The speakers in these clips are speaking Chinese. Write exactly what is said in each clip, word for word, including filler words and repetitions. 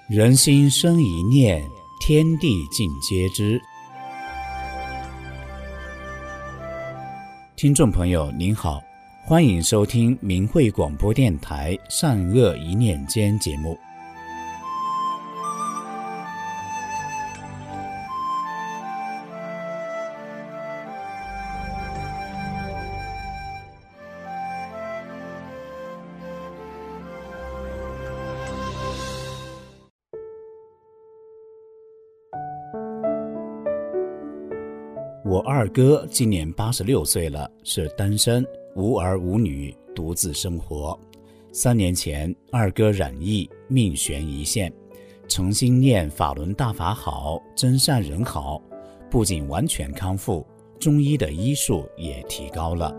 人心生一念，天地尽皆知。听众朋友您好，欢迎收听明慧广播电台善恶一念间节目。我二哥今年八十六岁了，是单身，无儿无女，独自生活。三年前，二哥染疫，命悬一线，诚心念法轮大法好，真善人好，不仅完全康复，中医的医术也提高了。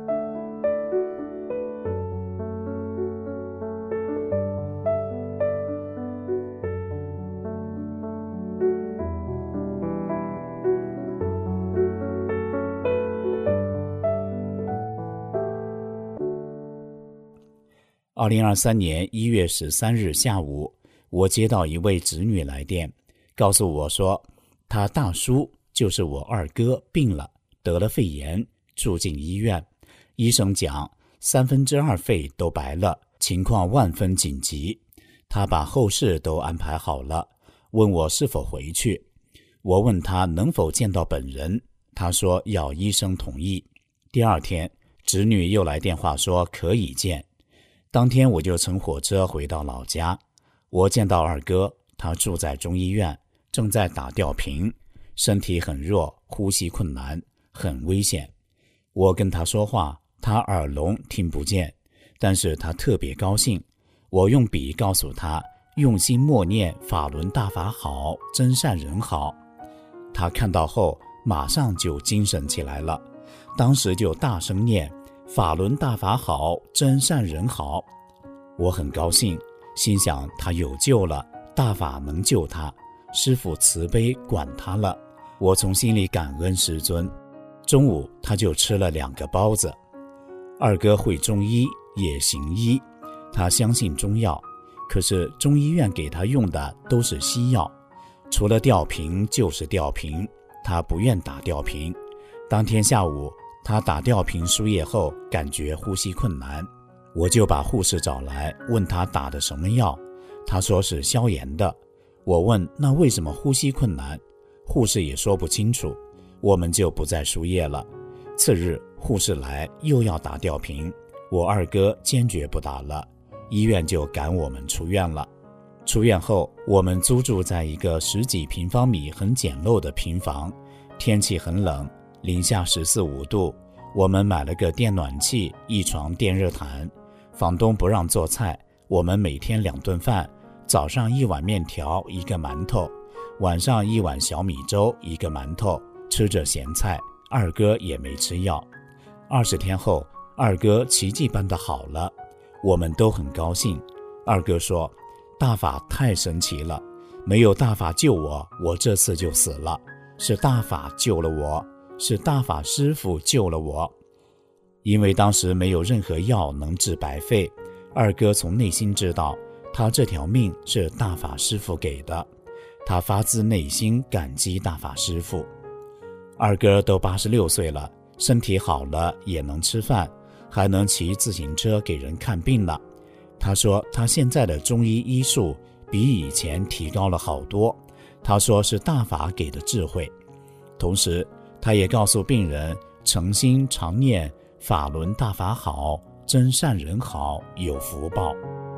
二零二三年一月十三日下午，我接到一位侄女来电，告诉我说，她大叔就是我二哥病了，得了肺炎，住进医院。医生讲三分之二肺都白了，情况万分紧急。他把后事都安排好了，问我是否回去。我问他能否见到本人，他说要医生同意。第二天，侄女又来电话说可以见。当天我就乘火车回到老家，我见到二哥，他住在中医院，正在打吊瓶，身体很弱，呼吸困难，很危险。我跟他说话，他耳聋听不见，但是他特别高兴。我用笔告诉他，用心默念法轮大法好，真善人好。他看到后马上就精神起来了，当时就大声念法轮大法好，真善人好。我很高兴，心想他有救了，大法能救他，师父慈悲管他了。我从心里感恩师尊。中午他就吃了两个包子。二哥会中医也行医，他相信中药，可是中医院给他用的都是西药，除了吊瓶就是吊瓶，他不愿打吊瓶。当天下午他打吊瓶输液后感觉呼吸困难，我就把护士找来，问他打的什么药，他说是消炎的。我问那为什么呼吸困难，护士也说不清楚，我们就不再输液了。次日护士来又要打吊瓶，我二哥坚决不打了，医院就赶我们出院了。出院后我们租住在一个十几平方米很简陋的平房，天气很冷，零下十四五度，我们买了个电暖气，一床电热毯。房东不让做菜，我们每天两顿饭，早上一碗面条一个馒头，晚上一碗小米粥一个馒头，吃着咸菜。二哥也没吃药。二十天后，二哥奇迹般的好了，我们都很高兴。二哥说，大法太神奇了，没有大法救我，我这次就死了，是大法救了我，是大法师父救了我。因为当时没有任何药能治白肺，二哥从内心知道他这条命是大法师父给的，他发自内心感激大法师父。二哥都八十六岁了，身体好了，也能吃饭，还能骑自行车给人看病了。他说他现在的中医医术比以前提高了好多，他说是大法给的智慧。同时他也告诉病人，诚心常念法轮大法好，真善人好，有福报。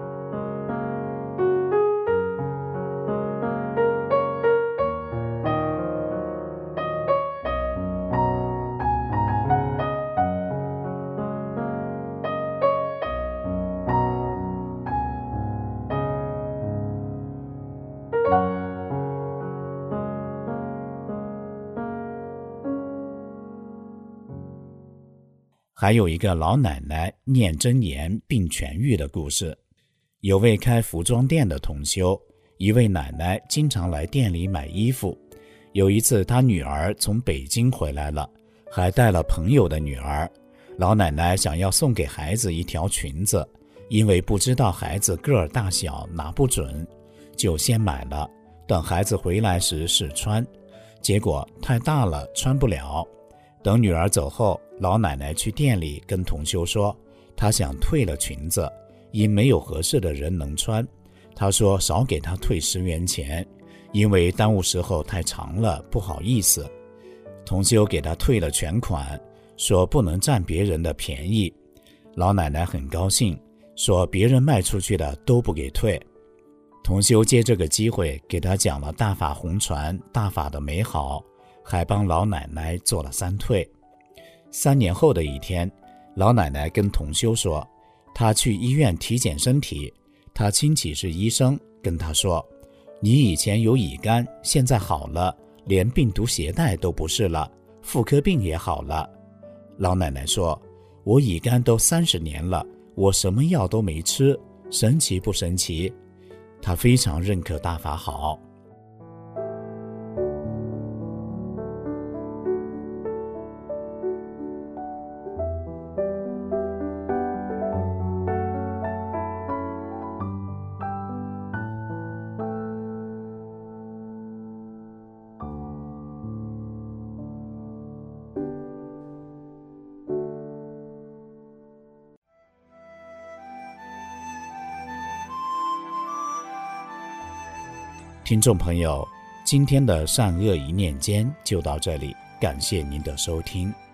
还有一个老奶奶念真言并痊愈的故事。有位开服装店的同修，一位奶奶经常来店里买衣服。有一次她女儿从北京回来了，还带了朋友的女儿。老奶奶想要送给孩子一条裙子，因为不知道孩子个儿大小拿不准， 就先买了，等孩子回来时试穿，结果太大了穿不了。等女儿走后，老奶奶去店里跟同修说，她想退了裙子，因没有合适的人能穿，她说少给她退十元钱，因为耽误时候太长了，不好意思。同修给她退了全款，说不能占别人的便宜。老奶奶很高兴，说别人卖出去的都不给退。同修借这个机会给她讲了大法红传大法的美好，还帮老奶奶做了三退。三年后的一天，老奶奶跟同修说，她去医院体检身体，她亲戚是医生，跟她说，你以前有乙肝，现在好了，连病毒携带都不是了，妇科病也好了。老奶奶说，我乙肝都三十年了，我什么药都没吃，神奇不神奇？她非常认可大法好。听众朋友，今天的善恶一念间就到这里，感谢您的收听。